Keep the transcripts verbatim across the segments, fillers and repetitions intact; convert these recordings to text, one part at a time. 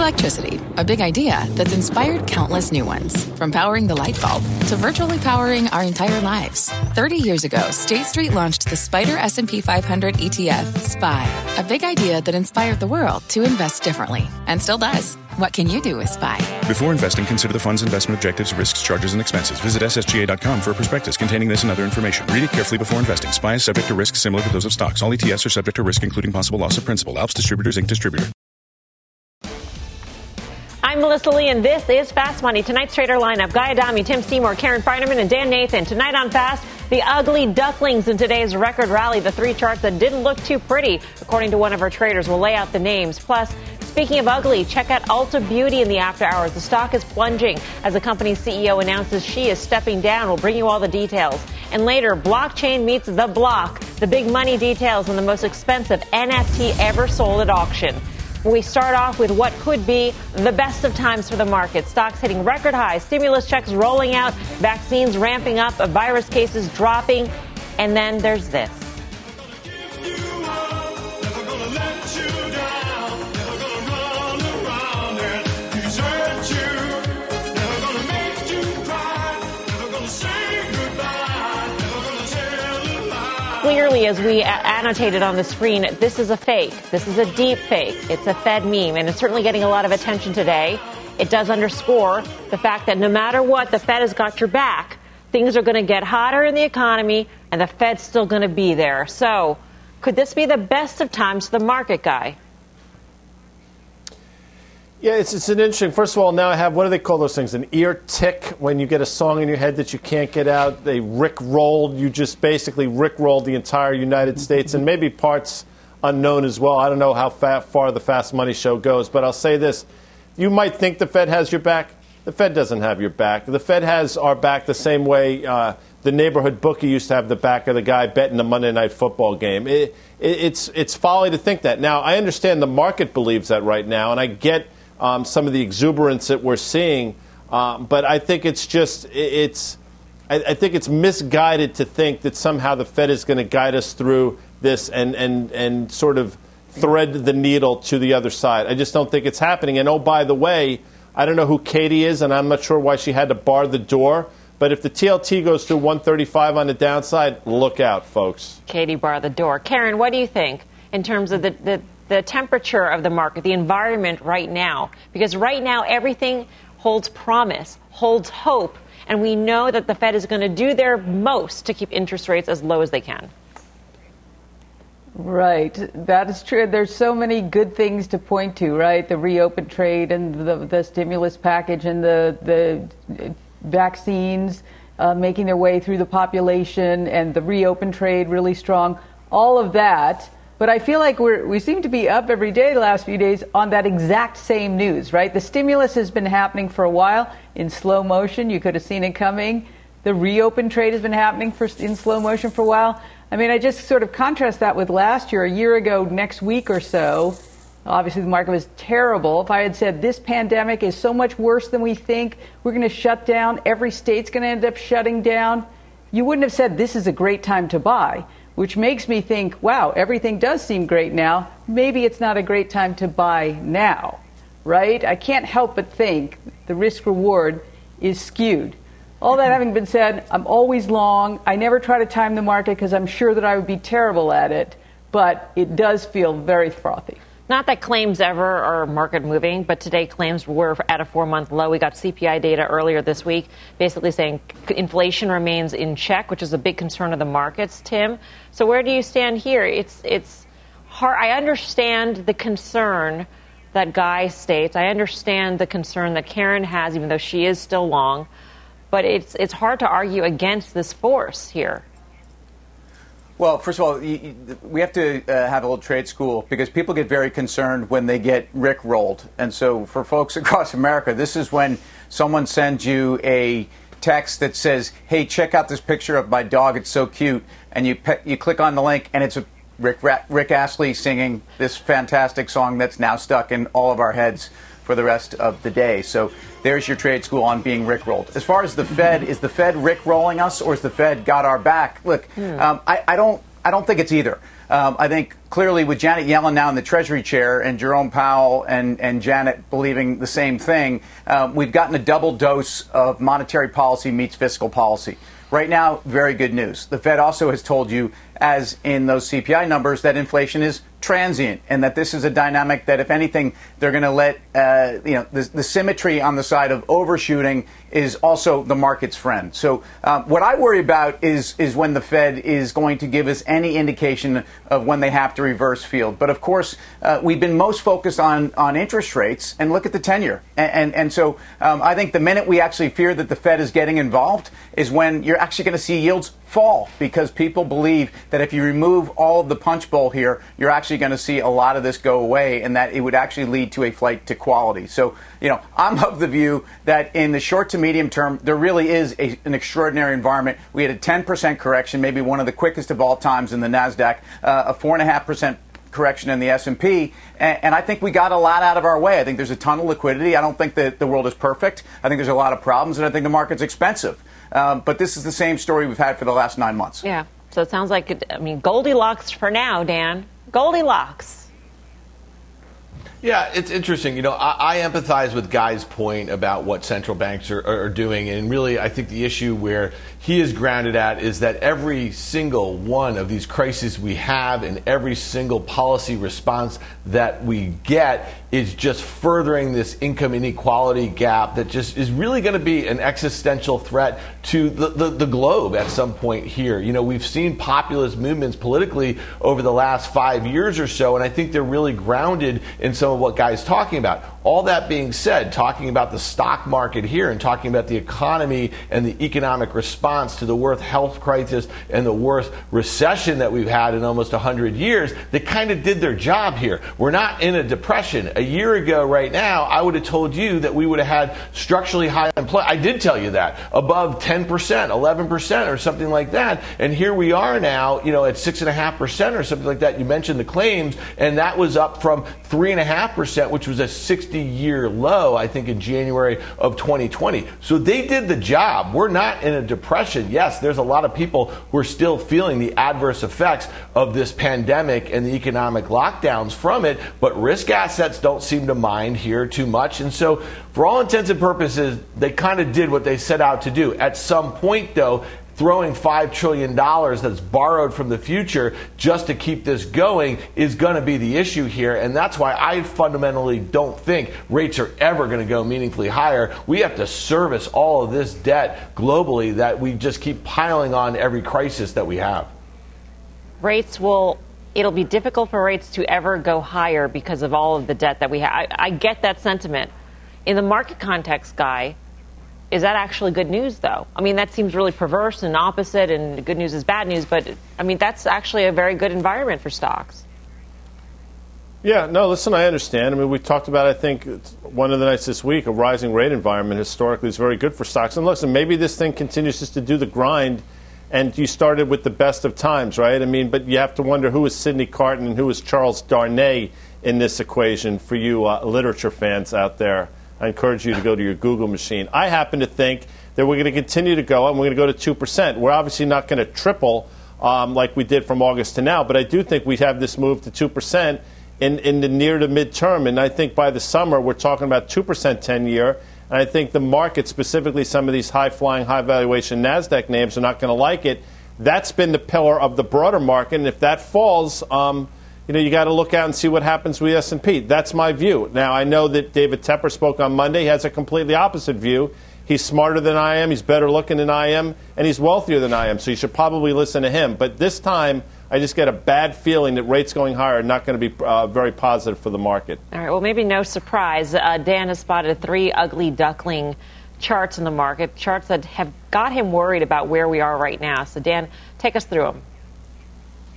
Electricity, a big idea that's inspired countless new ones. From powering the light bulb to virtually powering our entire lives. thirty years ago, State Street launched the Spider S and P five hundred E T F, S P Y, a big idea that inspired the world to invest differently, and still does. What can you do with S P Y? Before investing, consider the fund's investment objectives, risks, charges, and expenses. Visit S S G A dot com for a prospectus containing this and other information. Read it carefully before investing. S P Y is subject to risks similar to those of stocks. All E T Fs are subject to risk, including possible loss of principal. Alps Distributors, Incorporated Distributor. I'm Melissa Lee, and this is Fast Money. Tonight's trader lineup: Guy Adami, Tim Seymour, Karen Feinerman, and Dan Nathan. Tonight on Fast, the ugly ducklings in today's record rally, the three charts that didn't look too pretty, according to one of our traders. We'll lay out the names. Plus, speaking of ugly, check out Ulta Beauty in the after hours. The stock is plunging as the company's C E O announces she is stepping down. We'll bring you all the details. And later, blockchain meets the block, the big money details on the most expensive N F T ever sold at auction. We start off with what could be the best of times for the market. Stocks hitting record highs, stimulus checks rolling out, vaccines ramping up, virus cases dropping, and then there's this. Clearly, as we annotated on the screen, this is a fake. This is a deep fake. It's a Fed meme, and it's certainly getting a lot of attention today. It does underscore the fact that no matter what, the Fed has got your back. Things are going to get hotter in the economy, and the Fed's still going to be there. So could this be the best of times for the market, Guy? Yeah, it's, it's an interesting. First of all, now I have, what do they call those things? An ear tick when you get a song in your head that you can't get out. They Rick-rolled. You just basically Rick-rolled the entire United States and maybe parts unknown as well. I don't know how fa- far the Fast Money show goes, but I'll say this. You might think the Fed has your back. The Fed doesn't have your back. The Fed has our back the same way uh, the neighborhood bookie used to have the back of the guy betting the Monday Night Football game. It, it, it's, it's folly to think that. Now, I understand the market believes that right now, and I get Um, some of the exuberance that we're seeing, um, but I think it's just it's I, I think it's misguided to think that somehow the Fed is going to guide us through this and and and sort of thread the needle to the other side. I just don't think it's happening. And oh, by the way, I don't know who Katie is, and I'm not sure why she had to bar the door. But if the T L T goes through one thirty-five on the downside, look out, folks. Katie bar the door. Karen, what do you think in terms of the, the the temperature of the market, the environment right now? Because right now everything holds promise, holds hope, and we know that the Fed is going to do their most to keep interest rates as low as they can. Right. That is true. There's so many good things to point to, right? The reopened trade and the, the stimulus package and the, the vaccines uh, making their way through the population and the reopened trade really strong. All of that. But I feel like we're, we seem to be up every day the last few days on that exact same news, right? The stimulus has been happening for a while in slow motion. You could have seen it coming. The reopen trade has been happening for, in slow motion for a while. I mean, I just sort of contrast that with last year, a year ago, next week or so. Obviously, the market was terrible. If I had said this pandemic is so much worse than we think, we're going to shut down, every state's going to end up shutting down, you wouldn't have said this is a great time to buy. Which makes me think, wow, everything does seem great now. Maybe it's not a great time to buy now, right? I can't help but think the risk-reward is skewed. All that having been said, I'm always long. I never try to time the market because I'm sure that I would be terrible at it. But it does feel very frothy. Not that claims ever are market moving, but today claims were at a four-month low. We got C P I data earlier this week, basically saying inflation remains in check, which is a big concern of the markets, Tim. So where do you stand here? It's it's hard. I understand the concern that Guy states. I understand the concern that Karen has, even though she is still long. But it's it's hard to argue against this force here. Well, first of all, we have to uh, have a little trade school because people get very concerned when they get Rick-rolled. And so for folks across America, this is when someone sends you a text that says, hey, check out this picture of my dog. It's so cute. And you pe- you click on the link, and it's a Rick, Rick Astley singing this fantastic song that's now stuck in all of our heads for the rest of the day. So there's your trade school on being Rick-rolled. As far as the Fed, is the Fed Rick-rolling us, or is the Fed got our back? Look, um, I, I don't I don't think it's either. Um, I think clearly with Janet Yellen now in the Treasury chair and Jerome Powell and, and Janet believing the same thing, um, we've gotten a double dose of monetary policy meets fiscal policy. Right now, very good news. The Fed also has told you, as in those C P I numbers, that inflation is transient and that this is a dynamic that, if anything, they're going to let, uh, you know, the, the symmetry on the side of overshooting is also the market's friend. So um, what I worry about is is when the Fed is going to give us any indication of when they have to reverse field. But of course, uh, we've been most focused on, on interest rates, and look at the ten-year. And, and, and so um, I think the minute we actually fear that the Fed is getting involved is when you're actually going to see yields fall, because people believe that if you remove all of the punch bowl here, you're actually going to see a lot of this go away, and that it would actually lead to a flight to quality. So, you know, I'm of the view that in the short to medium term, there really is a, an extraordinary environment. We had a ten percent correction, maybe one of the quickest of all times in the NASDAQ, uh, a four point five percent correction in the S and P, and, and I think we got a lot out of our way. I think there's a ton of liquidity. I don't think that the world is perfect. I think there's a lot of problems, and I think the market's expensive. Um, but this is the same story we've had for the last nine months. Yeah. So it sounds like, it, I mean, Goldilocks for now, Dan. Goldilocks. Yeah, it's interesting. You know, I, I empathize with Guy's point about what central banks are, are doing. And really, I think the issue where he is grounded at is that every single one of these crises we have and every single policy response that we get is just furthering this income inequality gap that just is really going to be an existential threat to the, the, the globe at some point here. You know, we've seen populist movements politically over the last five years or so, and I think they're really grounded in some of what Guy's talking about. All that being said, talking about the stock market here and talking about the economy and the economic response to the worst health crisis and the worst recession that we've had in almost one hundred years, they kind of did their job here. We're not in a depression. A year ago right now, I would have told you that we would have had structurally high employment. I did tell you that, above ten percent, eleven percent or something like that. And here we are now, you know, at six point five percent or something like that. You mentioned the claims, and that was up from three point five percent, which was a sixty-year low, I think, in January of twenty twenty. So they did the job. We're not in a depression. Yes, there's a lot of people who are still feeling the adverse effects of this pandemic and the economic lockdowns from it, but risk assets don't seem to mind here too much. And so, for all intents and purposes, they kind of did what they set out to do. At some point, though, throwing five trillion dollars that's borrowed from the future just to keep this going is going to be the issue here. And that's why I fundamentally don't think rates are ever going to go meaningfully higher. We have to service all of this debt globally that we just keep piling on every crisis that we have. Rates will, it'll be difficult for rates to ever go higher because of all of the debt that we have. I, I get that sentiment. In the market context, Guy, is that actually good news, though? I mean, that seems really perverse and opposite, and good news is bad news. But, I mean, that's actually a very good environment for stocks. Yeah, no, listen, I understand. I mean, we talked about, I think, one of the nights this week, a rising rate environment historically is very good for stocks. And listen, maybe this thing continues just to do the grind, and you started with the best of times, right? I mean, but you have to wonder who is Sidney Carton and who is Charles Darnay in this equation for you uh, literature fans out there. I encourage you to go to your Google machine. I happen to think that we're going to continue to go up, and we're going to go to two percent. We're obviously not going to triple um, like we did from August to now, but I do think we have this move to two percent in, in the near to midterm. And I think by the summer, we're talking about two percent ten-year. And I think the market, specifically some of these high-flying, high-valuation NASDAQ names, are not going to like it. That's been the pillar of the broader market, and if that falls, um, you know, you got to look out and see what happens with the S and P. That's my view. Now, I know that David Tepper spoke on Monday. He has a completely opposite view. He's smarter than I am. He's better looking than I am. And he's wealthier than I am. So you should probably listen to him. But this time, I just get a bad feeling that rates going higher are not going to be uh, very positive for the market. All right. Well, maybe no surprise. Uh, Dan has spotted three ugly duckling charts in the market, charts that have got him worried about where we are right now. So, Dan, take us through them.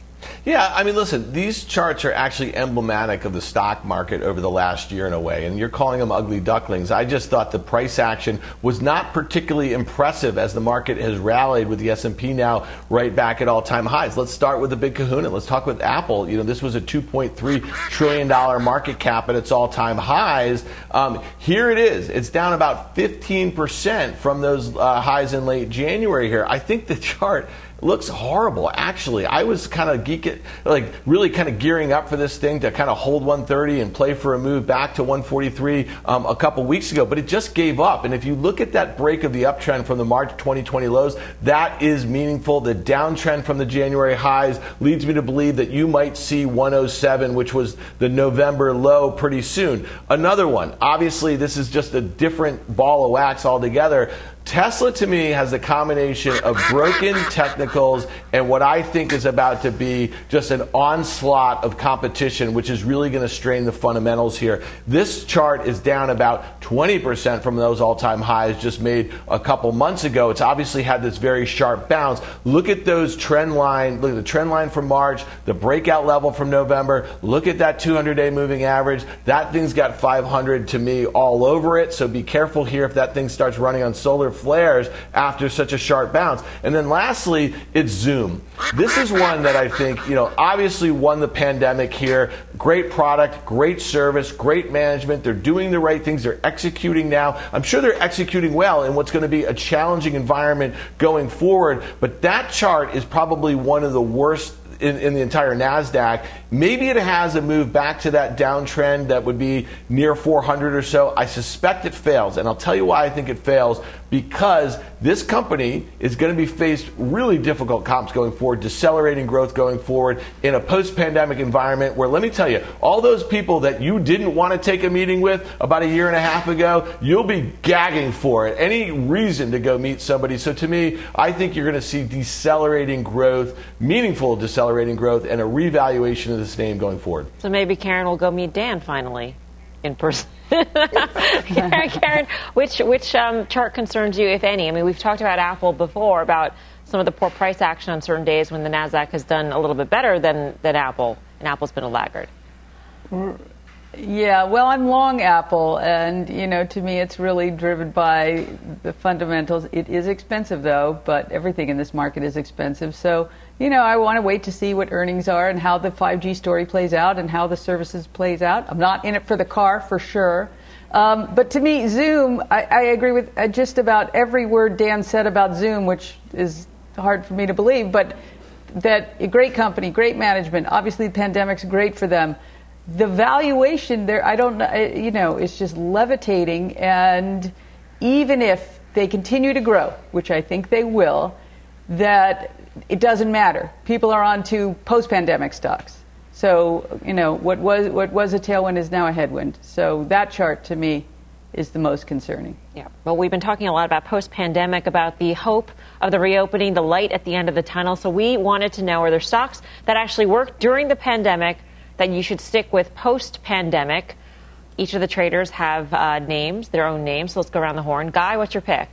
Yeah, I mean, listen, these charts are actually emblematic of the stock market over the last year in a way, and you're calling them ugly ducklings. I just thought the price action was not particularly impressive as the market has rallied with the S and P now right back at all-time highs. Let's start with the big kahuna. Let's talk with Apple. You know, this was a two point three trillion dollars market cap at its all-time highs. Um, here it is. It's down about fifteen percent from those uh, highs in late January here. I think the chart looks horrible, actually. I was kind of geeking, like really kind of gearing up for this thing to kind of hold one thirty and play for a move back to one forty-three um, a couple weeks ago, but it just gave up. And if you look at that break of the uptrend from the March twenty twenty lows, that is meaningful. The downtrend from the January highs leads me to believe that you might see one oh seven, which was the November low, pretty soon. Another one, obviously this is just a different ball of wax altogether. Tesla, to me, has a combination of broken technicals and what I think is about to be just an onslaught of competition, which is really going to strain the fundamentals here. This chart is down about twenty percent from those all-time highs just made a couple months ago. It's obviously had this very sharp bounce. Look at those trend line. Look at the trend line from March, the breakout level from November. Look at that two hundred day moving average. That thing's got five hundred to me all over it, so be careful here if that thing starts running on solar flares after such a sharp bounce. And then lastly, it's Zoom. This is one that I think, you know, obviously won the pandemic here. Great product, great service, great management. They're doing the right things. They're executing now. I'm sure they're executing well in what's going to be a challenging environment going forward. But that chart is probably one of the worst In, in the entire NASDAQ. Maybe it has a move back to that downtrend that would be near four hundred or so. I suspect it fails, and I'll tell you why I think it fails. Because this company is going to be faced really difficult comps going forward, decelerating growth going forward in a post-pandemic environment where, let me tell you, all those people that you didn't want to take a meeting with about a year and a half ago, you'll be gagging for it. Any reason to go meet somebody. So to me, I think you're going to see decelerating growth, meaningful decelerating growth, and a revaluation of this name going forward. So maybe Karen will go meet Dan finally in person. Karen, Karen, which which um, chart concerns you, if any? I mean, we've talked about Apple before, about some of the poor price action on certain days when the NASDAQ has done a little bit better than, than Apple, and Apple's been a laggard. Yeah, well, I'm long Apple, and, you know, to me it's really driven by the fundamentals. It is expensive, though, but everything in this market is expensive. So, you know, I want to wait to see what earnings are and how the five G story plays out and how the services plays out. I'm not in it for the car, for sure. Um, but to me, Zoom, I, I agree with uh, just about every word Dan said about Zoom, which is hard for me to believe, but that a great company, great management, obviously the pandemic's great for them. The valuation there, I don't know, you know, it's just levitating. And even if they continue to grow, which I think they will, that it doesn't matter. People are on to post-pandemic stocks. So, you know, what was what was a tailwind is now a headwind. So that chart, to me, is the most concerning. Yeah. Well, we've been talking a lot about post-pandemic, about the hope of the reopening, the light at the end of the tunnel. So we wanted to know, are there stocks that actually worked during the pandemic that you should stick with post-pandemic? Each of the traders have uh, names, their own names. So let's go around the horn. Guy, what's your pick?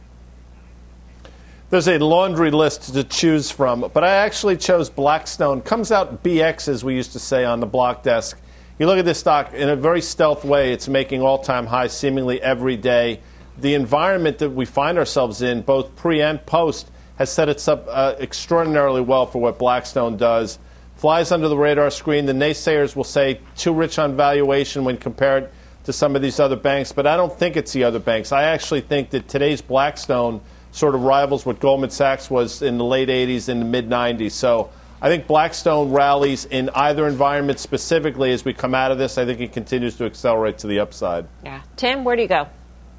There's a laundry list to choose from, but I actually chose Blackstone. Comes out B X, as we used to say on the block desk. You look at this stock, in a very stealth way, it's making all-time highs seemingly every day. The environment that we find ourselves in, both pre and post, has set us up uh, extraordinarily well for what Blackstone does. Flies under the radar screen. The naysayers will say too rich on valuation when compared to some of these other banks, but I don't think it's the other banks. I actually think that today's Blackstone sort of rivals what Goldman Sachs was in the late eighties and the mid nineties. So I think Blackstone rallies in either environment specifically as we come out of this. I think it continues to accelerate to the upside. Yeah. Tim, where do you go?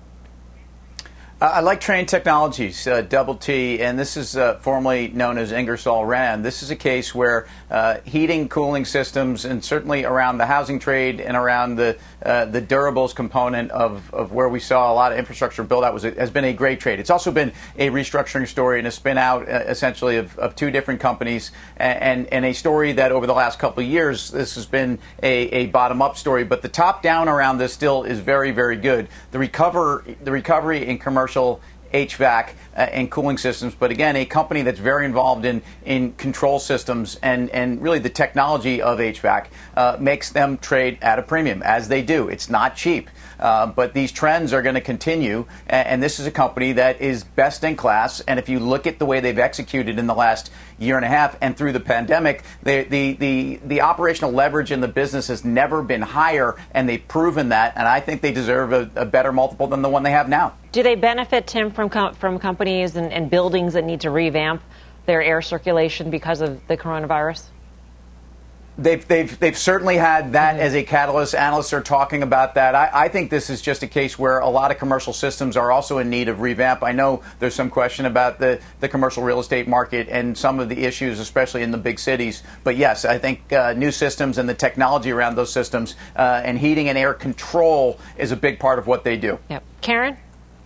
Uh, I like Trane Technologies, uh, Double T, and this is uh, formerly known as Ingersoll Rand. This is a case where uh, heating, cooling systems, and certainly around the housing trade and around the uh, the durables component of, of where we saw a lot of infrastructure build out was has been a great trade. It's also been a restructuring story and a spin out uh, essentially of, of two different companies, and, and and a story that over the last couple of years this has been a, a bottom up story. But the top down around this still is very very good. The recover the recovery in commercial H V A C uh, and cooling systems, but again, a company that's very involved in, in control systems and, and really the technology of H V A C uh, makes them trade at a premium, as they do. It's not cheap. Uh, but these trends are going to continue, and, and this is a company that is best in class. And if you look at the way they've executed in the last year and a half and through the pandemic, they, the the the operational leverage in the business has never been higher, and they've proven that. And I think they deserve a, a better multiple than the one they have now. Do they benefit, Tim, from com- from companies and, and buildings that need to revamp their air circulation because of the coronavirus? They've, they've, they've certainly had that mm-hmm. as a catalyst. Analysts are talking about that. I, I think this is just a case where a lot of commercial systems are also in need of revamp. I know there's some question about the, the commercial real estate market and some of the issues, especially in the big cities. But yes, I think uh, new systems and the technology around those systems uh, and heating and air control is a big part of what they do. Yep. Karen?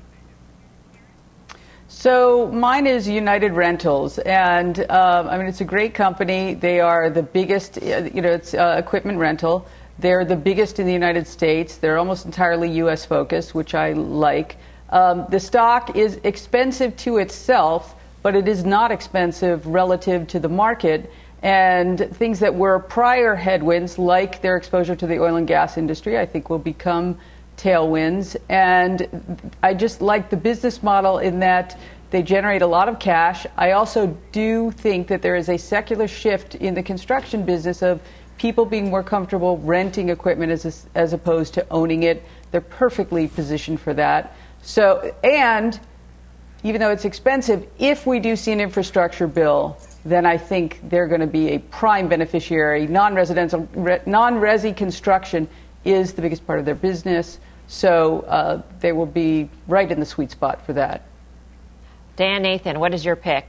So mine is United Rentals, and um, I mean it's a great company. They are the biggest, you know, it's uh, equipment rental. They're the biggest in the United States. They're almost entirely U S focused, which I like. Um, the stock is expensive to itself, but it is not expensive relative to the market. And things that were prior headwinds, like their exposure to the oil and gas industry, I think will become tailwinds. And I just like the business model in that they generate a lot of cash. I also do think that there is a secular shift in the construction business of people being more comfortable renting equipment as as opposed to owning it. They're perfectly positioned for that. So, and even though it's expensive, if we do see an infrastructure bill, then I think they're going to be a prime beneficiary. Non-residential, re, non-resi construction is the biggest part of their business. So uh, they will be right in the sweet spot for that. Dan Nathan, what is your pick?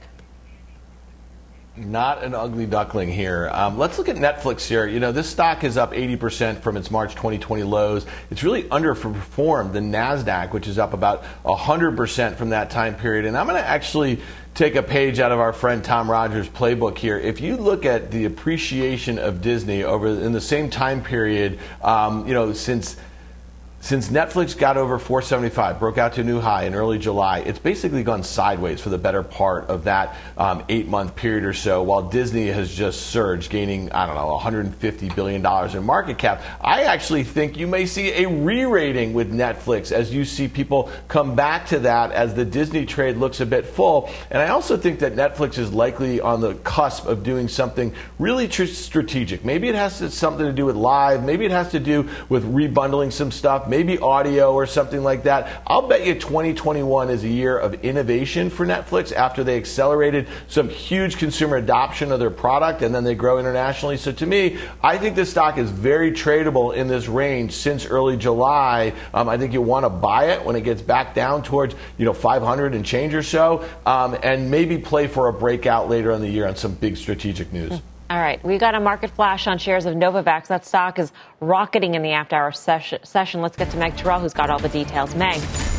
Not an ugly duckling here. Um, let's look at Netflix here. You know, this stock is up eighty percent from its March twenty twenty lows. It's really underperformed the NASDAQ, which is up about one hundred percent from that time period. And I'm going to actually take a page out of our friend Tom Rogers' playbook here. If you look at the appreciation of Disney over in the same time period, um, you know, since Since Netflix got over four seventy-five, broke out to a new high in early July, it's basically gone sideways for the better part of that um, eight-month period or so, while Disney has just surged, gaining, I don't know, one hundred fifty billion dollars in market cap. I actually think you may see a re-rating with Netflix as you see people come back to that as the Disney trade looks a bit full. And I also think that Netflix is likely on the cusp of doing something really tr- strategic. Maybe it has to, something to do with live. Maybe it has to do with rebundling some stuff. Maybe audio or something like that. I'll bet you twenty twenty-one is a year of innovation for Netflix after they accelerated some huge consumer adoption of their product and then they grow internationally. So to me, I think this stock is very tradable in this range since early July. Um, I think you want to buy it when it gets back down towards, you know, five hundred and change or so, um, and maybe play for a breakout later in the year on some big strategic news. All right, we got a market flash on shares of Novavax. That stock is rocketing in the after-hour session. Let's get to Meg Terrell, who's got all the details. Meg.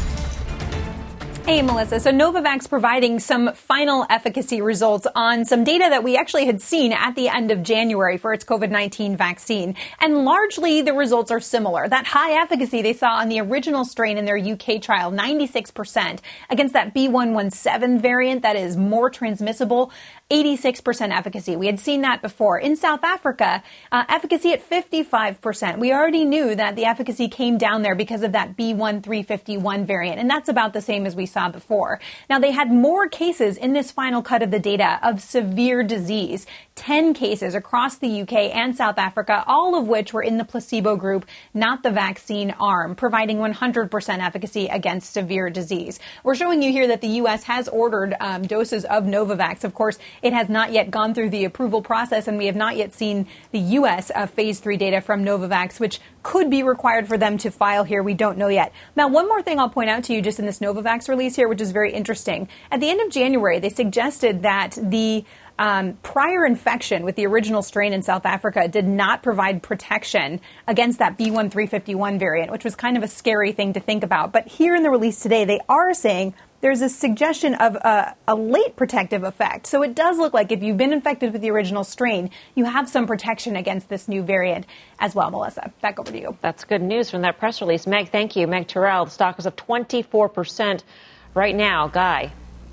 Hey, Melissa. So Novavax providing some final efficacy results on some data that we actually had seen at the end of January for its COVID nineteen vaccine. And largely the results are similar. That high efficacy they saw on the original strain in their U K trial, ninety-six percent, against that B one one seven variant that is more transmissible, eighty-six percent efficacy. We had seen that before. In South Africa, uh, efficacy at fifty-five percent. We already knew that the efficacy came down there because of that B one three five one variant, and that's about the same as we saw before. Now, they had more cases in this final cut of the data of severe disease, ten cases across the U K and South Africa, all of which were in the placebo group, not the vaccine arm, providing one hundred percent efficacy against severe disease. We're showing you here that the U S has ordered um, doses of Novavax. Of course, it has not yet gone through the approval process, and we have not yet seen the U S uh, phase three data from Novavax, which could be required for them to file here. We don't know yet. Now, one more thing I'll point out to you just in this Novavax release here, which is very interesting. At the end of January, they suggested that the Um, prior infection with the original strain in South Africa did not provide protection against that B one three five one variant, which was kind of a scary thing to think about. But here in the release today, they are saying there's a suggestion of a, a late protective effect. So it does look like if you've been infected with the original strain, you have some protection against this new variant as well, Melissa. Back over to you. That's good news from that press release. Meg, thank you. Meg Terrell, the stock is up twenty-four percent right now. Guy.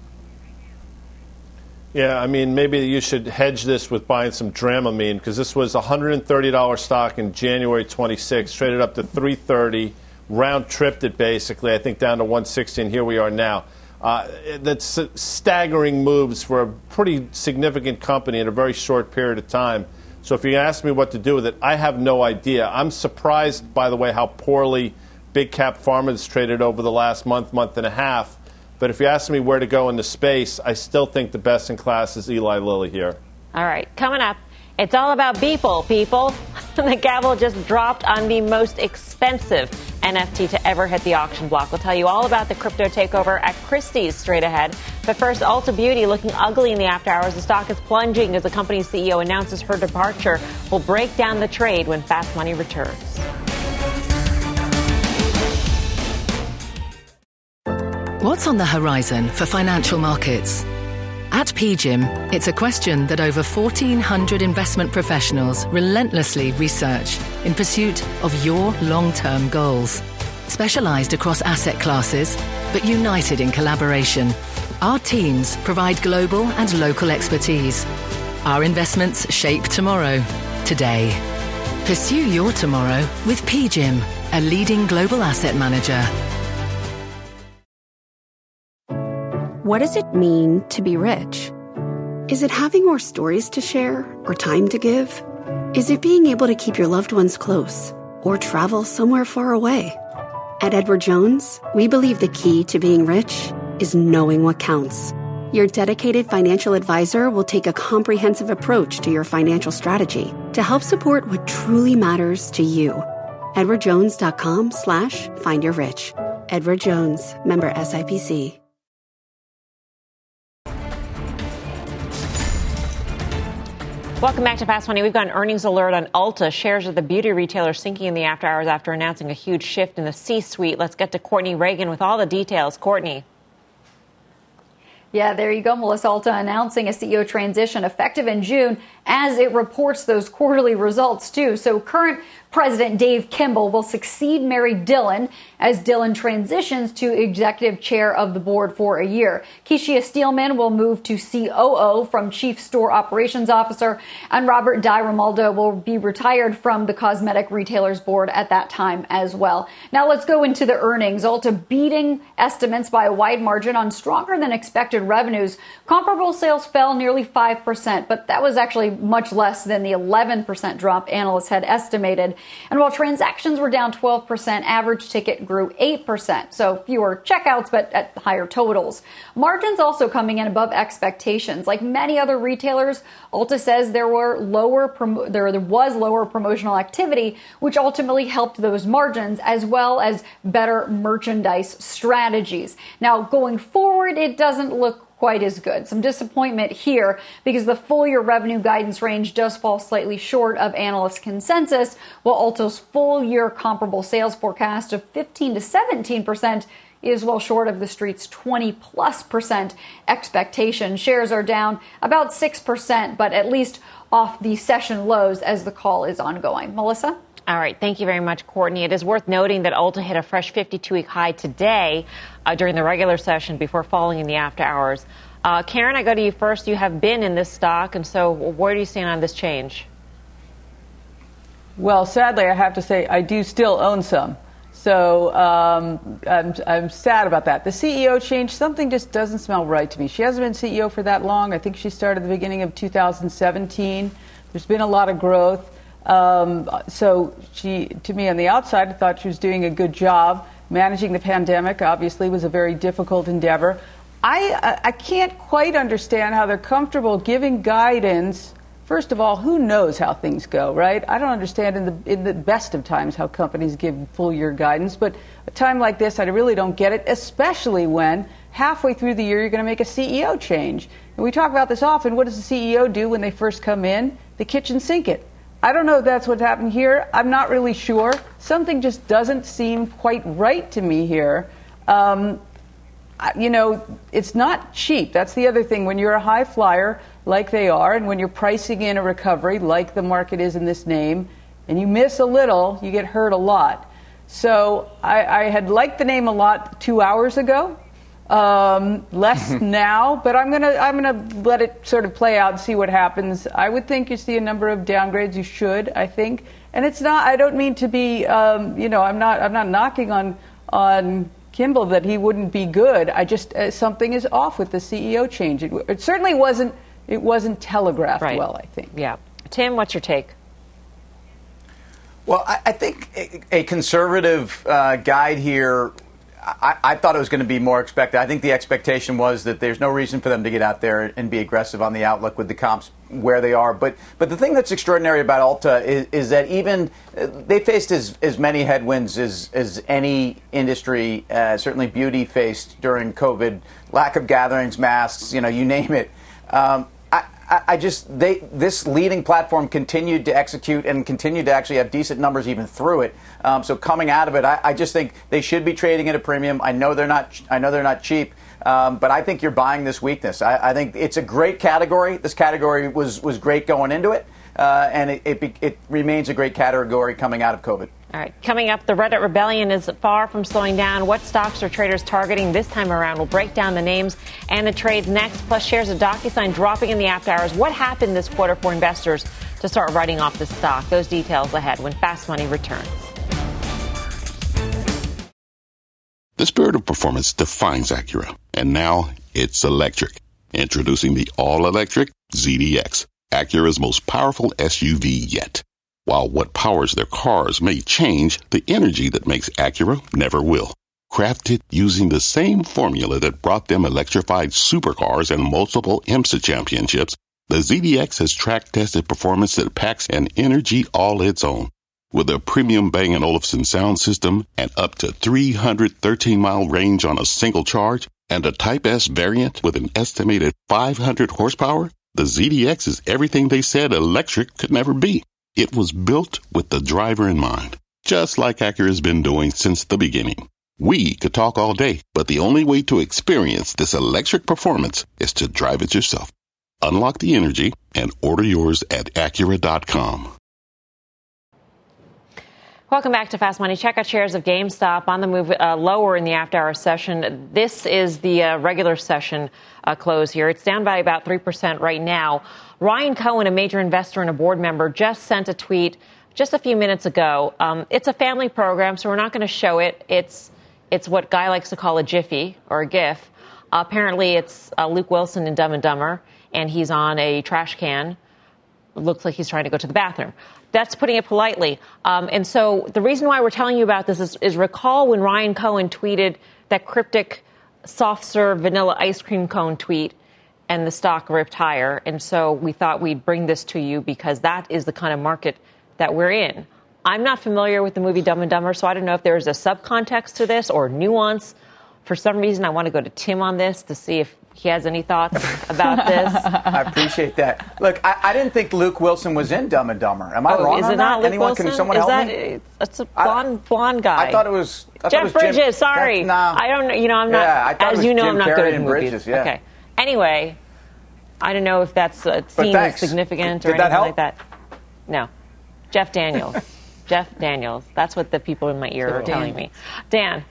Yeah, I mean, maybe you should hedge this with buying some Dramamine, because this was a one hundred thirty dollars stock in January twenty-sixth, traded up to three thirty, round-tripped it basically, I think down to one sixty, and here we are now. Uh, that's staggering moves for a pretty significant company in a very short period of time. So if you ask me what to do with it, I have no idea. I'm surprised, by the way, how poorly big cap pharma has traded over the last month, month and a half. But if you ask me where to go in the space, I still think the best in class is Eli Lilly here. All right, coming up, it's all about Beeple, people. The gavel just dropped on the most expensive N F T to ever hit the auction block. We'll tell you all about the crypto takeover at Christie's straight ahead. But first, Ulta Beauty looking ugly in the after hours. The stock is plunging as the company's C E O announces her departure. We'll break down the trade when Fast Money returns. What's on the horizon for financial markets? At P G I M, it's a question that over fourteen hundred investment professionals relentlessly research in pursuit of your long-term goals. Specialized across asset classes, but united in collaboration, our teams provide global and local expertise. Our investments shape tomorrow, today. Pursue your tomorrow with P G I M, a leading global asset manager. What does it mean to be rich? Is it having more stories to share or time to give? Is it being able to keep your loved ones close or travel somewhere far away? At Edward Jones, we believe the key to being rich is knowing what counts. Your dedicated financial advisor will take a comprehensive approach to your financial strategy to help support what truly matters to you. edwardjones.com slash find your rich. Edward Jones, member S I P C. Welcome back to Fast Money. We've got an earnings alert on Ulta. Shares of the beauty retailer sinking in the after hours after announcing a huge shift in the C-suite. Let's get to Courtney Reagan with all the details. Courtney. Yeah, there you go, Melissa. Ulta announcing a C E O transition effective in June as it reports those quarterly results, too. So current President Dave Kimball will succeed Mary Dillon as Dillon transitions to executive chair of the board for a year. Keishia Steelman will move to C O O from chief store operations officer, and Robert Di Romaldo will be retired from the cosmetic retailers board at that time as well. Now let's go into the earnings. Ulta beating estimates by a wide margin on stronger than expected revenues. Comparable sales fell nearly five percent, but that was actually much less than the eleven percent drop analysts had estimated. And while transactions were down twelve percent, average ticket grew eight percent. So fewer checkouts, but at higher totals. Margins also coming in above expectations. Like many other retailers, Ulta says there were lower prom- there, there was lower promotional activity, which ultimately helped those margins, as well as better merchandise strategies. Now, going forward, it doesn't look quite as good. Some disappointment here because the full year revenue guidance range does fall slightly short of analyst consensus, while Ulta's full year comparable sales forecast of fifteen to seventeen percent is well short of the street's twenty plus percent expectation. Shares are down about six percent, but at least off the session lows as the call is ongoing. Melissa? All right. Thank you very much, Courtney. It is worth noting that Ulta hit a fresh fifty-two week high today uh, during the regular session before falling in the after hours. Uh, Karen, I go to you first. You have been in this stock, and so where do you stand on this change? Well, sadly, I have to say I do still own some. So um, I'm, I'm sad about that. The C E O change, something just doesn't smell right to me. She hasn't been C E O for that long. I think she started at the beginning of two thousand seventeen. There's been a lot of growth. Um, so she, to me on the outside, I thought she was doing a good job. Managing the pandemic, obviously, was a very difficult endeavor. I, I can't quite understand how they're comfortable giving guidance. First of all, who knows how things go, right? I don't understand in the in the best of times how companies give full year guidance, but a time like this, I really don't get it, especially when halfway through the year you're going to make a C E O change. And we talk about this often. What does the C E O do when they first come in? The kitchen sink it. I don't know if that's what happened here. I'm not really sure. Something just doesn't seem quite right to me here. Um, you know, it's not cheap. That's the other thing. When you're a high flyer, like they are, and when you're pricing in a recovery, like the market is in this name, and you miss a little, you get hurt a lot. So I, I had liked the name a lot two hours ago. Um, less now, but I'm gonna I'm gonna let it sort of play out and see what happens. I would think you see a number of downgrades. You should, I think, and it's not. I don't mean to be, um, you know, I'm not I'm not knocking on on Kimball that he wouldn't be good. I just uh, something is off with the C E O change. It, it certainly wasn't it wasn't telegraphed right. well, I think. Yeah, Tim, what's your take? Well, I, I think a, a conservative uh, guide here. I, I thought it was going to be more expected. I think the expectation was that there's no reason for them to get out there and be aggressive on the outlook with the comps where they are. But but the thing that's extraordinary about Ulta is, is that even uh, they faced as, as many headwinds as, as any industry, uh, certainly beauty faced during COVID, lack of gatherings, masks, you know, you name it. Um, I just, they, this leading platform continued to execute and continued to actually have decent numbers even through it. Um, so coming out of it, I, I just think they should be trading at a premium. I know they're not, I know they're not cheap, um, but I think you're buying this weakness. I, I think it's a great category. This category was, was great going into it, uh, and it, it, it remains a great category coming out of COVID. All right, coming up, the Reddit rebellion is far from slowing down. What stocks are traders targeting this time around? We'll break down the names and the trades next, plus shares of DocuSign dropping in the after hours. What happened this quarter for investors to start writing off the stock? Those details ahead when Fast Money returns. The spirit of performance defines Acura, and now it's electric. Introducing the all-electric Z D X, Acura's most powerful S U V yet. While what powers their cars may change, the energy that makes Acura never will. Crafted using the same formula that brought them electrified supercars and multiple IMSA championships, the Z D X has track-tested performance that packs an energy all its own. With a premium Bang and Olufsen sound system and up to three hundred thirteen mile range on a single charge, and a Type S variant with an estimated five hundred horsepower, the Z D X is everything they said electric could never be. It was built with the driver in mind, just like Acura's been doing since the beginning. We could talk all day, but the only way to experience this electric performance is to drive it yourself. Unlock the energy and order yours at Acura dot com. Welcome back to Fast Money. Check out shares of GameStop on the move uh, lower in the after-hour session. This is the uh, regular session uh, close here. It's down by about three percent right now. Ryan Cohen, a major investor and a board member, just sent a tweet just a few minutes ago. Um, it's a family program, so we're not going to show it. It's it's what Guy likes to call a jiffy or a gif. Uh, apparently, it's uh, Luke Wilson in Dumb and Dumber, and he's on a trash can. It looks like he's trying to go to the bathroom. That's putting it politely. Um, and so the reason why we're telling you about this is, is recall when Ryan Cohen tweeted that cryptic soft serve vanilla ice cream cone tweet and the stock ripped higher. And so we thought we'd bring this to you because that is the kind of market that we're in. I'm not familiar with the movie Dumb and Dumber, so I don't know if there's a subcontext to this or nuance. For some reason, I want to go to Tim on this to see if he has any thoughts about this. I appreciate that. Look, I, I didn't think Luke Wilson was in Dumb and Dumber. Am I oh, wrong is on it that? Not Luke Anyone, Wilson? can someone is help that, me? That's a blonde, I, blonde guy. I thought it was I Jeff it was Bridges. Jim, sorry, nah. I don't. You know, I'm not. Yeah, I thought as it was you know, Jim I'm not Carrey good at and movies. Bridges, yeah. Okay. Anyway, I don't know if that's uh, seen as significant Did or that anything help? like that. No, Jeff Daniels. Jeff Daniels. That's what the people in my ear are Dan. telling me. Dan.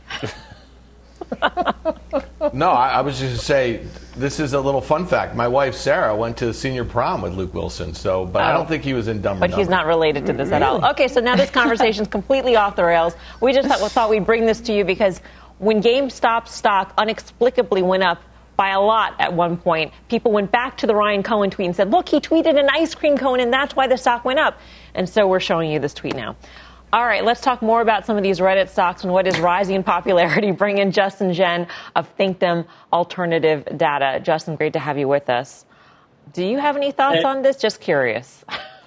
No, I, I was just going to say, this is a little fun fact. My wife, Sarah, went to senior prom with Luke Wilson, so but oh. I don't think he was in Dumb and But Dumber. he's not related to this at all. Okay, so now this conversation is completely off the rails. We just thought, thought we'd bring this to you because when GameStop stock inexplicably went up by a lot at one point, people went back to the Ryan Cohen tweet and said, look, he tweeted an ice cream cone, and that's why the stock went up. And so we're showing you this tweet now. All right, let's talk more about some of these Reddit stocks and what is rising in popularity. Bring in Justin Jen of ThinkDem Alternative Data. Justin, great to have you with us. Do you have any thoughts hey. on this? Just curious.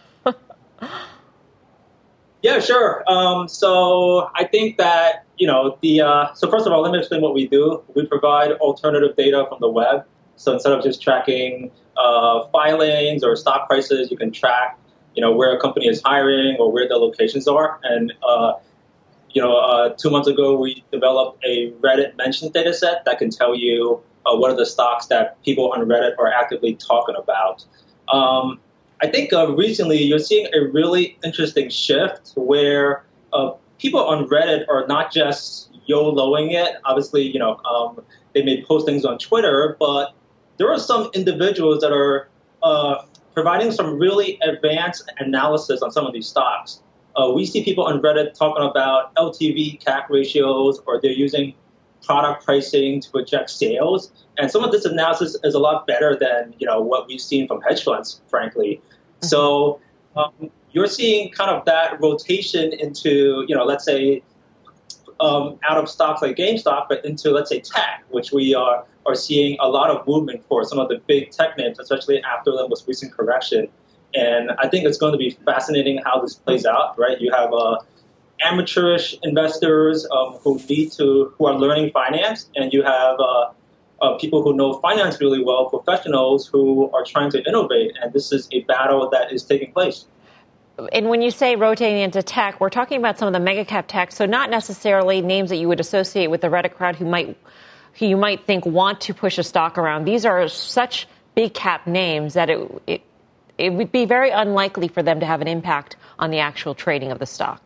Yeah, sure. Um, so I think that, you know, the uh, so first of all, let me explain what we do. We provide alternative data from the web. So instead of just tracking uh, filings or stock prices, you can track you know, where a company is hiring or where their locations are. And, uh, you know, uh, two months ago, we developed a Reddit mentions data set that can tell you uh, what are the stocks that people on Reddit are actively talking about. Um, I think uh, recently you're seeing a really interesting shift where uh, people on Reddit are not just YOLOing it. Obviously, you know, um, they may post things on Twitter, but there are some individuals that are uh, providing some really advanced analysis on some of these stocks. Uh, we see people on Reddit talking about L T V C A C ratios, or they're using product pricing to project sales. And some of this analysis is a lot better than, you know, what we've seen from hedge funds, frankly. Mm-hmm. So um, you're seeing kind of that rotation into, you know, let's say, um, out of stocks like GameStop, but into, let's say, tech, which we are, are seeing a lot of movement for some of the big tech names, especially after the most recent correction. And I think it's going to be fascinating how this plays out, right? You have uh, amateurish investors um, who need to, who are learning finance, and you have uh, uh, people who know finance really well, professionals who are trying to innovate. And this is a battle that is taking place. And when you say rotating into tech, we're talking about some of the mega cap tech, so not necessarily names that you would associate with the Reddit crowd who might, who you might think want to push a stock around. These are such big cap names that it, it it would be very unlikely for them to have an impact on the actual trading of the stock.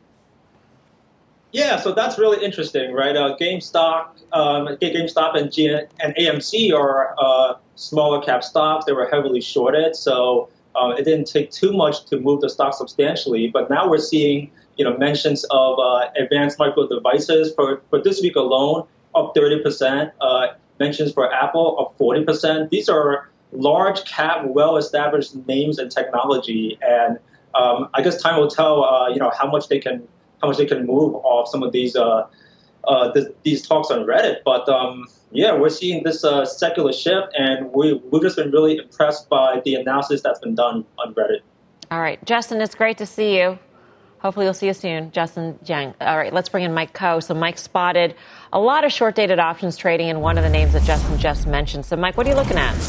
Yeah, so that's really interesting, right? Uh, GameStop, um, GameStop and, G- and A M C are uh, smaller cap stocks. They were heavily shorted, so uh, it didn't take too much to move the stock substantially. But now we're seeing, you know, mentions of uh, advanced micro devices for, for this week alone, up thirty percent. Uh, mentions for Apple, up forty percent. These are large cap, well-established names in technology, and um, I guess time will tell, uh, you know, how much they can, how much they can move off some of these, uh, uh, th- these talks on Reddit. But um, yeah, we're seeing this uh, secular shift, and we we've just been really impressed by the analysis that's been done on Reddit. All right, Justin, it's great to see you. Hopefully we'll see you soon, Justin Jiang. All right, let's bring in Mike Coe. So Mike spotted a lot of short-dated options trading in one of the names that Justin just mentioned. So Mike, what are you looking at?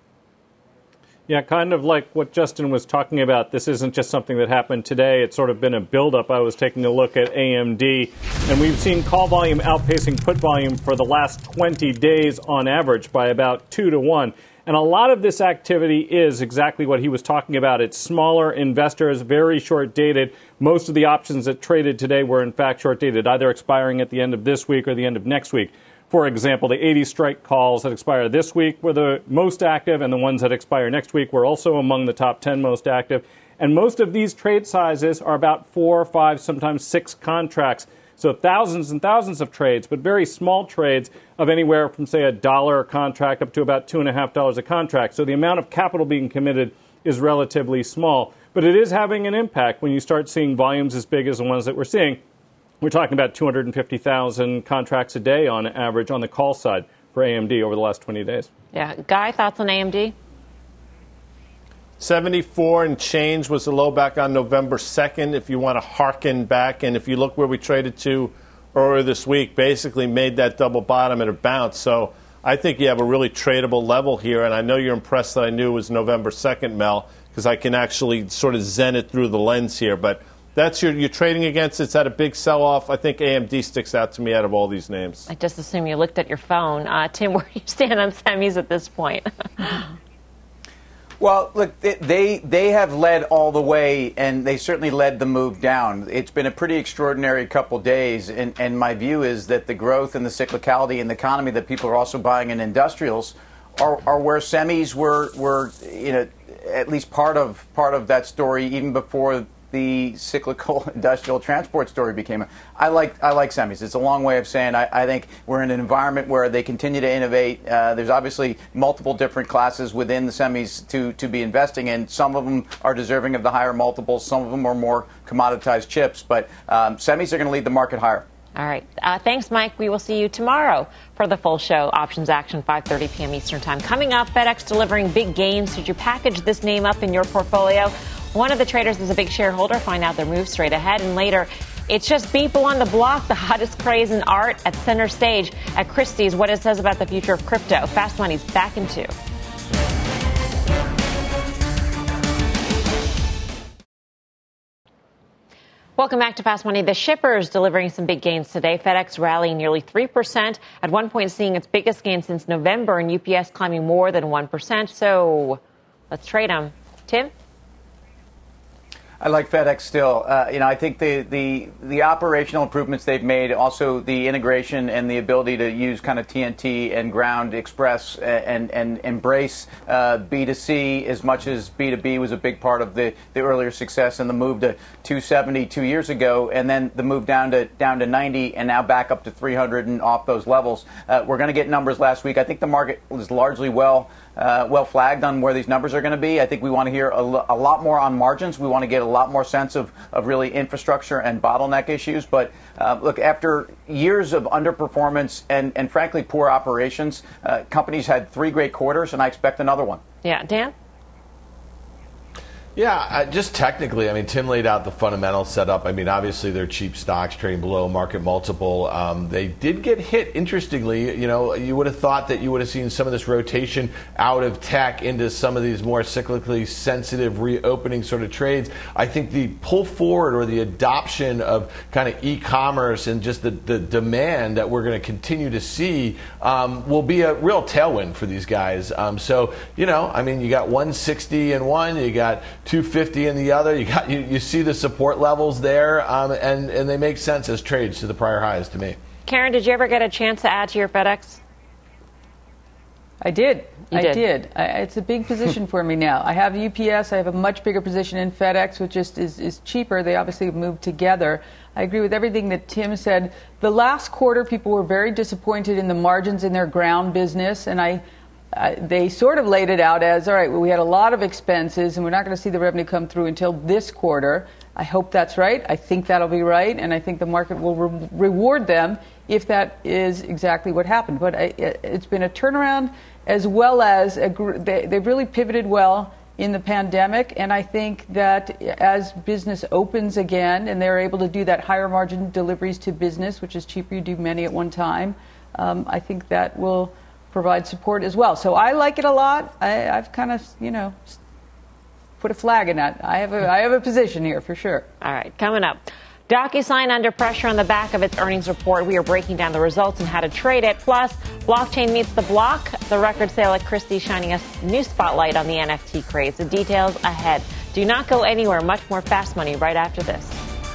Yeah, kind of like what Justin was talking about. This isn't just something that happened today. It's sort of been a buildup. I was taking a look at A M D, and we've seen call volume outpacing put volume for the last twenty days on average by about two to one. And a lot of this activity is exactly what he was talking about. It's smaller investors, very short-dated. Most of the options that traded today were, in fact, short-dated, either expiring at the end of this week or the end of next week. For example, the eighty strike calls that expire this week were the most active, and the ones that expire next week were also among the top ten most active. And most of these trade sizes are about four, five, sometimes six contracts. So thousands and thousands of trades, but very small trades of anywhere from, say, a dollar a contract up to about two and a half dollars a contract. So the amount of capital being committed is relatively small. But it is having an impact when you start seeing volumes as big as the ones that we're seeing. We're talking about two hundred fifty thousand contracts a day on average on the call side for A M D over the last twenty days. Yeah. Guy, thoughts on A M D? seventy-four and change was the low back on November second. If you want to hearken back, and if you look where we traded to earlier this week, basically made that double bottom and a bounce. So I think you have a really tradable level here, and I know you're impressed that I knew it was November second, Mel, because I can actually sort of zen it through the lens here. But that's your, you're trading against. It's at a big sell-off. I think A M D sticks out to me out of all these names. I just assume you looked at your phone. Uh, Tim, where do you stand on semis at this point? Well, look, they they have led all the way, and they certainly led the move down. It's been a pretty extraordinary couple days, and, and my view is that the growth and the cyclicality in the economy that people are also buying in industrials are, are where semis were, were, you know, at least part of part of that story even before the cyclical industrial transport story became. I like I like semis. It's a long way of saying I, I think we're in an environment where they continue to innovate. Uh, there's obviously multiple different classes within the semis to, to be investing in. Some of them are deserving of the higher multiples. Some of them are more commoditized chips. But um, semis are going to lead the market higher. All right. Uh, thanks, Mike. We will see you tomorrow for the full show. Options action, five thirty p.m. Eastern Time. Coming up, FedEx delivering big gains. Should you package this name up in your portfolio? One of the traders is a big shareholder. Find out their move straight ahead. And later, it's just people on the block, the hottest craze in art at center stage at Christie's, what it says about the future of crypto. Fast Money's back in two. Welcome back to Fast Money. The shippers delivering some big gains today. FedEx rallying nearly three percent, at one point seeing its biggest gain since November, and U P S climbing more than one percent. So let's trade them. Tim? I like FedEx still. Uh, you know, I think the, the the operational improvements they've made, also the integration and the ability to use kind of T N T and Ground Express and and, and embrace uh, B two C as much as B two B was a big part of the, the earlier success, and the move to two seventy two years ago, and then the move down to down to ninety, and now back up to three hundred and off those levels. Uh, we're going to get numbers last week. I think the market was largely well uh, well flagged on where these numbers are going to be. I think we want to hear a, lo- a lot more on margins. We want to get a lot more sense of, of really infrastructure and bottleneck issues. But uh, look, after years of underperformance and, and frankly poor operations, uh, companies had three great quarters, and I expect another one. Yeah, Dan? Yeah, I, just technically, I mean, Tim laid out the fundamental setup. I mean, obviously, they're cheap stocks trading below market multiple. Um, they did get hit, interestingly. You know, you would have thought that you would have seen some of this rotation out of tech into some of these more cyclically sensitive reopening sort of trades. I think the pull forward or the adoption of kind of e-commerce and just the, the demand that we're going to continue to see um, will be a real tailwind for these guys. Um, so, you know, I mean, you got one sixty in one, you got two fifty in the other. You got you, you see the support levels there, um, and and they make sense as trades to the prior highs to me. Karen, did you ever get a chance to add to your FedEx? I did. You I did. did. I, it's a big position for me now. I have U P S. I have a much bigger position in FedEx, which just is, is cheaper. They obviously have moved together. I agree with everything that Tim said. The last quarter, people were very disappointed in the margins in their ground business, and I. Uh, they sort of laid it out as, all right, well, we had a lot of expenses and we're not going to see the revenue come through until this quarter. I hope that's right. I think that'll be right. And I think the market will re- reward them if that is exactly what happened. But I, it's been a turnaround as well as a gr- they, they've really pivoted well in the pandemic. And I think that as business opens again and they're able to do that higher margin deliveries to business, which is cheaper, you do many at one time, um, I think that will provide support as well. So I like it a lot. I, I've kind of, you know, put a flag in that. I have a, I have a position here for sure. All right, coming up. DocuSign under pressure on the back of its earnings report. We are breaking down the results and how to trade it. Plus, blockchain meets the block. The record sale at Christie's shining a new spotlight on the N F T craze. The details ahead. Do not go anywhere. Much more Fast Money right after this.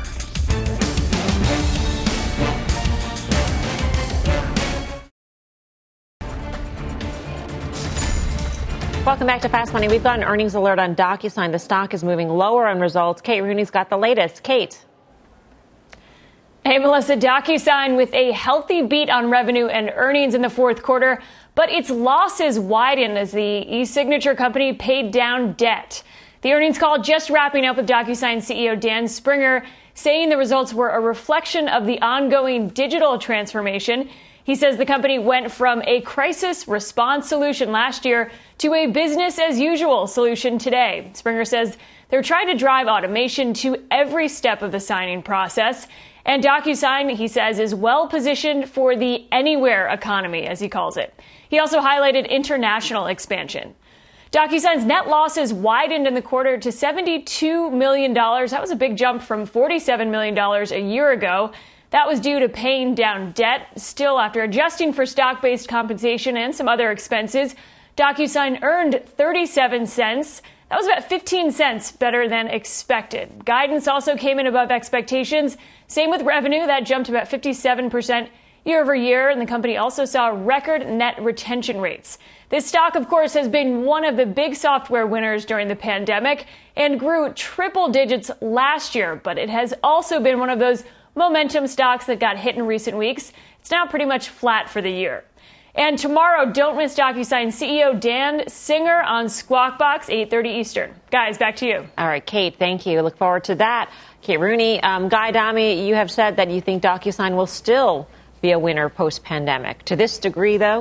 Welcome back to Fast Money. We've got an earnings alert on DocuSign. The stock is moving lower on results. Kate Rooney's got the latest. Kate. Hey, Melissa. DocuSign with a healthy beat on revenue and earnings in the fourth quarter, but its losses widened as the e-signature company paid down debt. The earnings call just wrapping up with DocuSign C E O Dan Springer saying the results were a reflection of the ongoing digital transformation. He says the company went from a crisis response solution last year to a business as usual solution today. Springer says they're trying to drive automation to every step of the signing process. And DocuSign, he says, is well positioned for the anywhere economy, as he calls it. He also highlighted international expansion. DocuSign's net losses widened in the quarter to seventy-two million dollars. That was a big jump from forty-seven million dollars a year ago. That was due to paying down debt. Still, after adjusting for stock-based compensation and some other expenses, DocuSign earned thirty-seven cents. That was about fifteen cents better than expected. Guidance also came in above expectations. Same with revenue. That jumped about fifty-seven percent year over year, and the company also saw record net retention rates. This stock, of course, has been one of the big software winners during the pandemic and grew triple digits last year, but it has also been one of those momentum stocks that got hit in recent weeks. It's now pretty much flat for the year. And tomorrow, don't miss DocuSign C E O Dan Singer on Squawk Box, eight thirty Eastern. Guys, back to you. All right, Kate, thank you. Look forward to that. Kate Rooney, um, Guy Adami, you have said that you think DocuSign will still be a winner post-pandemic. To this degree, though?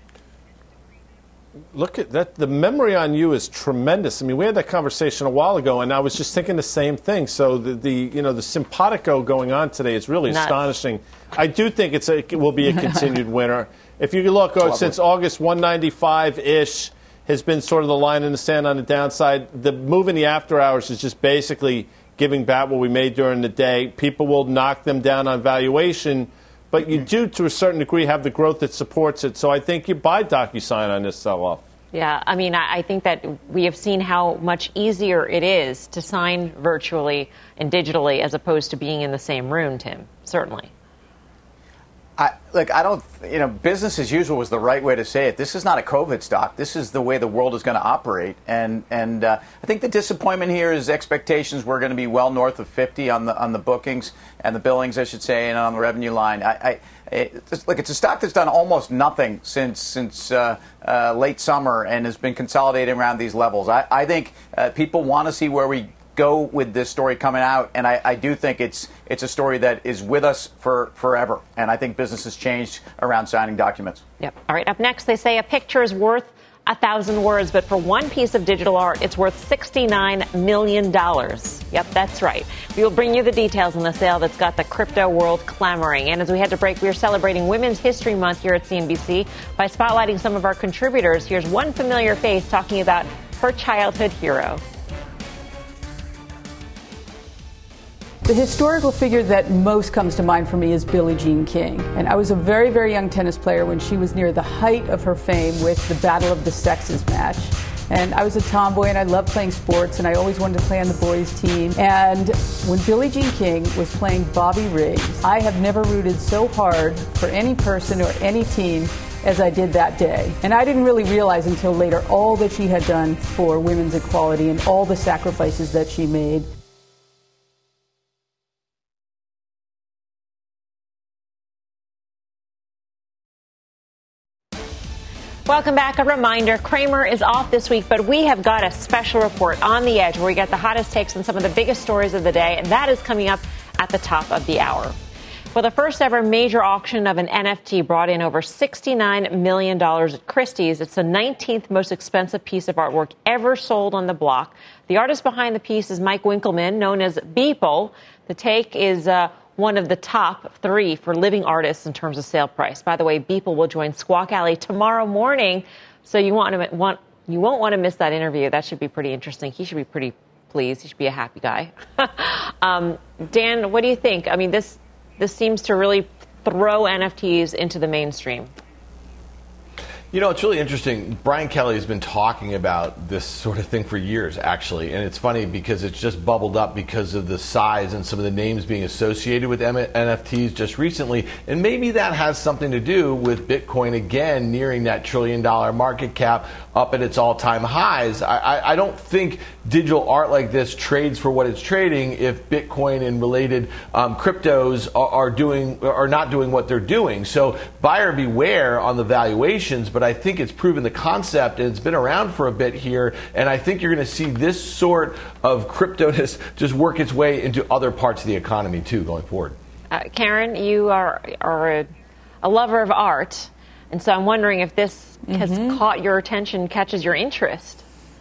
Look at that. The memory on you is tremendous. I mean, we had that conversation a while ago, and I was just thinking the same thing. So the, the you know, the simpatico going on today is really Nuts. astonishing. I do think it's a, it will be a continued winner. If you look, oh, since August, one ninety-five-ish has been sort of the line in the sand on the downside. The move in the after hours is just basically giving back what we made during the day. People will knock them down on valuation, but you do, to a certain degree, have the growth that supports it. So I think you buy DocuSign on this sell-off. Yeah, I mean, I, I think that we have seen how much easier it is to sign virtually and digitally as opposed to being in the same room, Tim, certainly. I, look, I don't, you know, business as usual was the right way to say it. This is not a COVID stock. This is the way the world is going to operate. And and uh, I think the disappointment here is expectations were going to be well north of fifty on the on the bookings and the billings, I should say, and on the revenue line. I, I it, look, it's a stock that's done almost nothing since since uh, uh, late summer and has been consolidating around these levels. I, I think uh, people want to see where we go with this story coming out, and I, I do think it's it's a story that is with us for forever. And I think business has changed around signing documents. Yep. All right. Up next, they say a picture is worth a thousand words, but for one piece of digital art, it's worth sixty-nine million dollars. Yep, that's right. We will bring you the details on the sale that's got the crypto world clamoring. And as we head to break, we are celebrating Women's History Month here at C N B C by spotlighting some of our contributors. Here's one familiar face talking about her childhood hero. The historical figure that most comes to mind for me is Billie Jean King. And I was a very, very young tennis player when she was near the height of her fame with the Battle of the Sexes match. And I was a tomboy and I loved playing sports and I always wanted to play on the boys' team. And when Billie Jean King was playing Bobby Riggs, I have never rooted so hard for any person or any team as I did that day. And I didn't really realize until later all that she had done for women's equality and all the sacrifices that she made. Welcome back. A reminder, Cramer is off this week, but we have got a special report on the edge where we get the hottest takes on some of the biggest stories of the day, and that is coming up at the top of the hour. Well, the first ever major auction of an N F T brought in over sixty-nine million dollars at Christie's. It's the nineteenth most expensive piece of artwork ever sold on the block. The artist behind the piece is Mike Winkelmann, known as Beeple. The take is uh, one of the top three for living artists in terms of sale price. By the way, Beeple will join Squawk Alley tomorrow morning, so you want to want you won't want to miss that interview. That should be pretty interesting. He should be pretty pleased. He should be a happy guy. um, Dan, what do you think? I mean, this this seems to really throw N F Ts into the mainstream. You know, it's really interesting. Brian Kelly has been talking about this sort of thing for years, actually. And it's funny because it's just bubbled up because of the size and some of the names being associated with N F Ts just recently. And maybe that has something to do with Bitcoin, again, nearing that trillion dollar market cap, up at its all-time highs. I, I, I don't think digital art like this trades for what it's trading if Bitcoin and related um, cryptos are, are doing are not doing what they're doing. So buyer beware on the valuations, but I think it's proven the concept and it's been around for a bit here. And I think you're going to see this sort of cryptoness just work its way into other parts of the economy too going forward. Uh, Karen, you are, are a, a lover of art. And so I'm wondering if this mm-hmm. has caught your attention, catches your interest.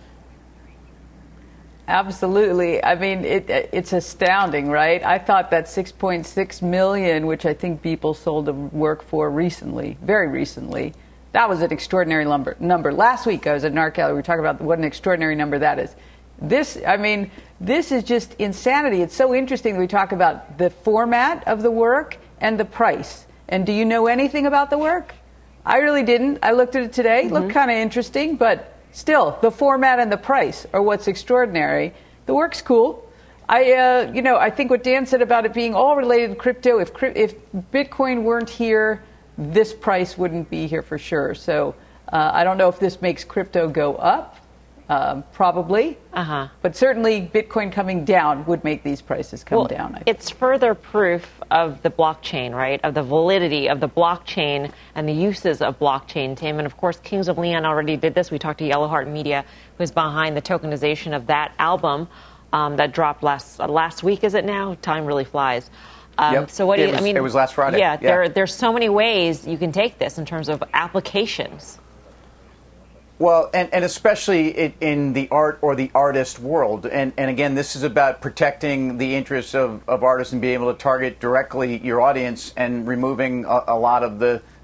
Absolutely. I mean, it, it's astounding, right? I thought that six point six million dollars, which I think Beeple sold the work for recently, very recently, that was an extraordinary number. number. Last week I was at an art gallery. We were talking about what an extraordinary number that is. This, I mean, this is just insanity. It's so interesting that we talk about the format of the work and the price. And do you know anything about the work? I really didn't. I looked at it today. It looked mm-hmm. kind of interesting, but still, the format and the price are what's extraordinary. The work's cool. I, uh, you know, I think what Dan said about it being all related to crypto, if if Bitcoin weren't here, this price wouldn't be here for sure. So uh, I don't know if this makes crypto go up. Um, probably. Uh-huh. But certainly Bitcoin coming down would make these prices come well, down. I think. It's further proof of the blockchain, right, of the validity of the blockchain and the uses of blockchain, Tim. And, of course, Kings of Leon already did this. We talked to Yellow Heart Media, who's behind the tokenization of that album um, that dropped last uh, last week, is it now? Time really flies. Um, yep. So what do it you, was, I mean, it was last Friday. Yeah, yeah. There, there's so many ways you can take this in terms of applications. Well, and, and especially in, in the art or the artist world. And, and again, this is about protecting the interests of, of artists and being able to target directly your audience and removing a, a lot of the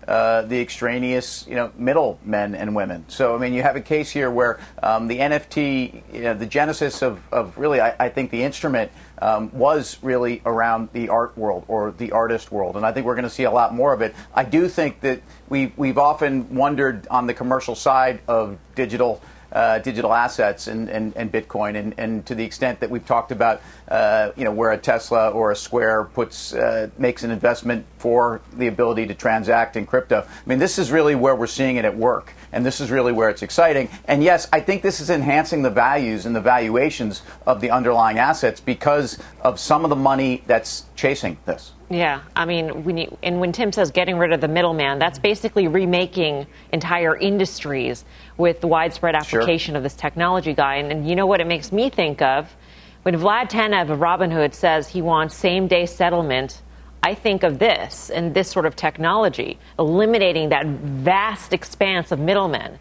uh, the extraneous, you know, middlemen and women. So, I mean, you have a case here where um, the N F T, you know, the genesis of, of really, I, I think the instrument um, was really around the art world or the artist world. And I think we're going to see a lot more of it. I do think that we've, we've often wondered on the commercial side of digital Uh, digital assets and, and, and Bitcoin, and, and to the extent that we've talked about, uh, you know, where a Tesla or a Square puts uh, makes an investment for the ability to transact in crypto. I mean, this is really where we're seeing it at work, and this is really where it's exciting. And yes, I think this is enhancing the values and the valuations of the underlying assets because of some of the money that's chasing this. Yeah, I mean, when you, and when Tim says getting rid of the middleman, that's basically remaking entire industries with the widespread application Sure. of this technology guy. And, and you know what it makes me think of? When Vlad Tenev of Robinhood says he wants same-day settlement, I think of this and this sort of technology, eliminating that vast expanse of middlemen.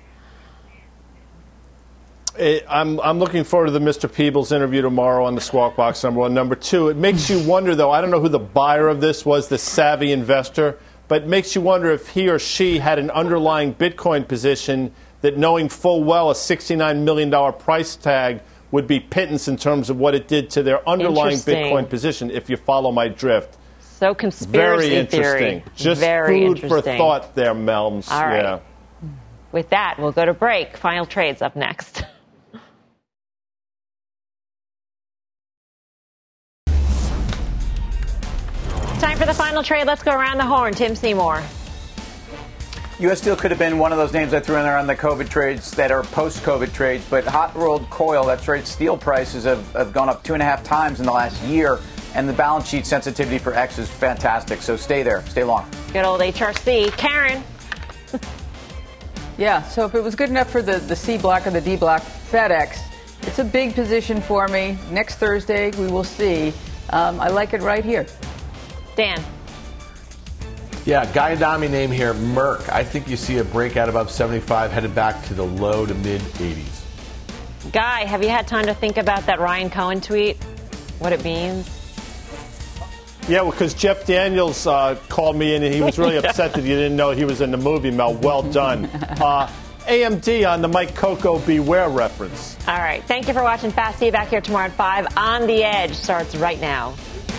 I'm, I'm looking forward to the Mister Peebles interview tomorrow on the Squawk Box, number one. Number two, it makes you wonder, though, I don't know who the buyer of this was, the savvy investor, but it makes you wonder if he or she had an underlying Bitcoin position that, knowing full well a sixty-nine million dollars price tag would be pittance in terms of what it did to their underlying Bitcoin position, if you follow my drift. So conspiracy Very interesting. theory. Just Very food interesting. for thought there, Melms. All right. Yeah. With that, we'll go to break. Final trades up next. Time for the final trade. Let's go around the horn. Tim Seymour. U S Steel could have been one of those names I threw in there on the COVID trades that are post-COVID trades, but hot rolled coil, that's right, steel prices have, have gone up two and a half times in the last year, and the balance sheet sensitivity for X is fantastic. So stay there, stay long. Good old H R C. Karen. Yeah, so if it was good enough for the, the C block or the D block, FedEx, it's a big position for me. Next Thursday, we will see. Um, I like it right here. Dan. Yeah, Guy Adami name here, Merck. I think you see a breakout above seventy-five, headed back to the low to mid eighties. Guy, have you had time to think about that Ryan Cohen tweet? What it means? Yeah, because Jeff Daniels uh, called me in and he was really upset that you didn't know he was in the movie, Mel. Well done. Uh, A M D on the Mike Coco Beware reference. All right. Thank you for watching Fast. See you back here tomorrow at five. On the Edge starts right now.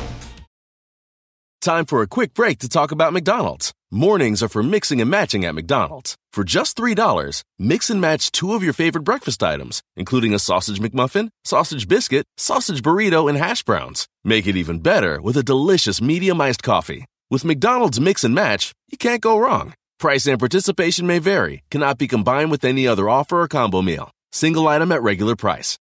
Time for a quick break to talk about McDonald's. Mornings are for mixing and matching at McDonald's. For just three dollars, mix and match two of your favorite breakfast items, including a sausage McMuffin, sausage biscuit, sausage burrito, and hash browns. Make it even better with a delicious medium iced coffee. With McDonald's Mix and Match, you can't go wrong. Price and participation may vary, cannot be combined with any other offer or combo meal. Single item at regular price.